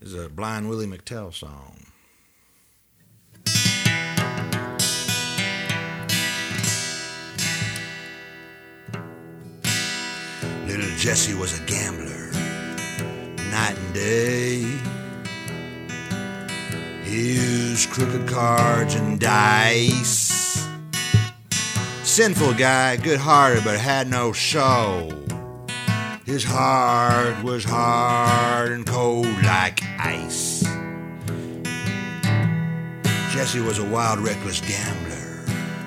This is a Blind Willie McTell song. Little Jesse was a gambler, night and day. He used crooked cards and dice. Sinful guy, good-hearted, but had no show. His heart was hard and cold like ice. Jesse was a wild, reckless gambler.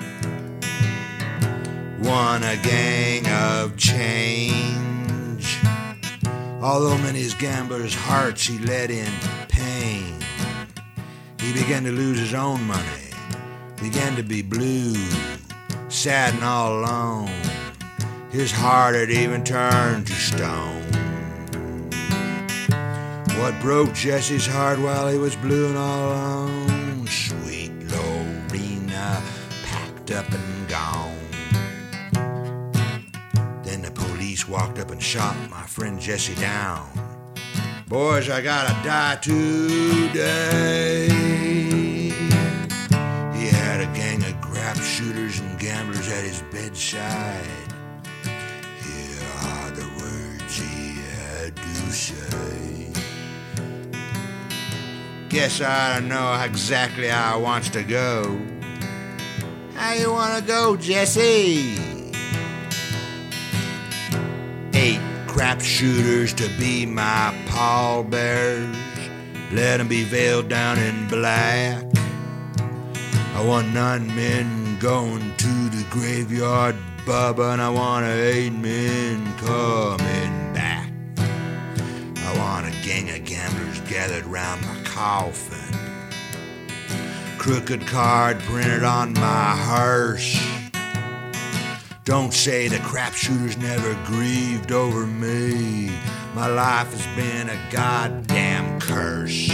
Won a gang of change. Although many his gamblers' hearts he led in pain. He began to lose his own money, began to be blue, sad and all alone. His heart had even turned to stone. What broke Jesse's heart while he was blue and all alone? Sweet Lorena, packed up and gone. Then the police walked up and shot my friend Jesse down. Boys, I gotta die today. He had a gang of crap shooters and gamblers at his bedside. Here are the words he had to say. Guess I don't know exactly how I wants to go. How you wanna go, Jesse? 8 crap shooters to be my pallbearers. Let 'em be veiled down in black. I want 9 men going to the graveyard, Bubba, and I want 8 men coming back. I want a gang of gamblers gathered round my coffin. Crooked card printed on my hearse. Don't say the crap shooters never grieved over me. My life has been a goddamn curse.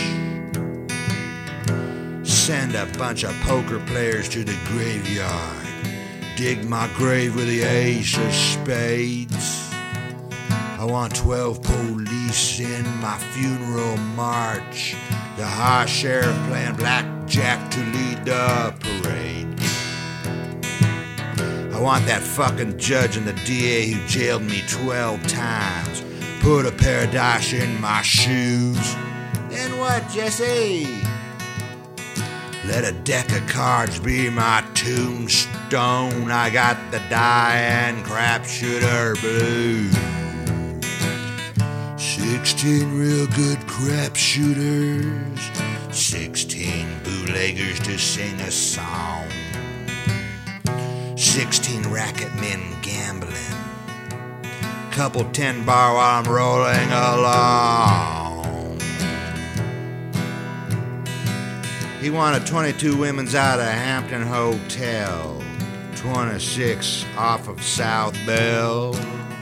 Send a bunch of poker players to the graveyard. Dig my grave with the ace of spades. I want 12 police in my funeral march. The high sheriff playing blackjack to lead the parade. I want that fucking judge and the DA who jailed me 12 times. Put a pair of dice in my shoes. Then what, Jesse? Let a deck of cards be my tombstone. I got the dying crap shooter blues. 16 real good crap shooters. 16 bootleggers to sing a song. 16 racket men gambling. Couple 10 bar while I'm rolling along. He wanted 22 women's out of Hampton Hotel. 26 off of South Bell.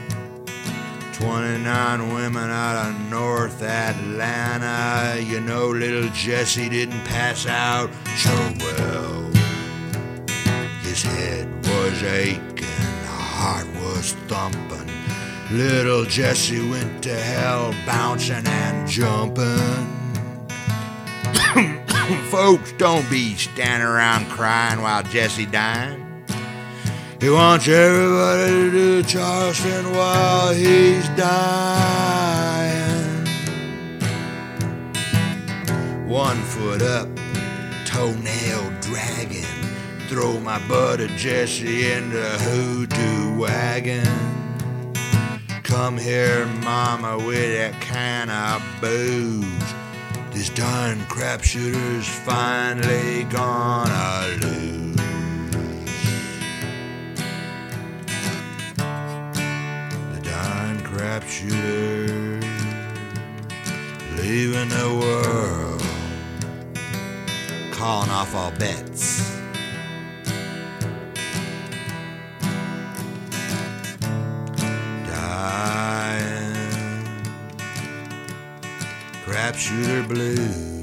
29 women out of North Atlanta. You know, little Jesse didn't pass out so well. His head was aching, heart was thumping. Little Jesse went to hell, bouncing and jumping. Folks, don't be standing around crying while Jesse dying. He wants everybody to do Charleston while he's dying. 1 foot up, toenail dragging. Throw my buddy Jesse in the hoodoo wagon. Come here, mama, with that can of booze. This darn crap shooter's finally gonna lose. The darn crap shooter leaving the world, calling off all bets. Crap shooter blues.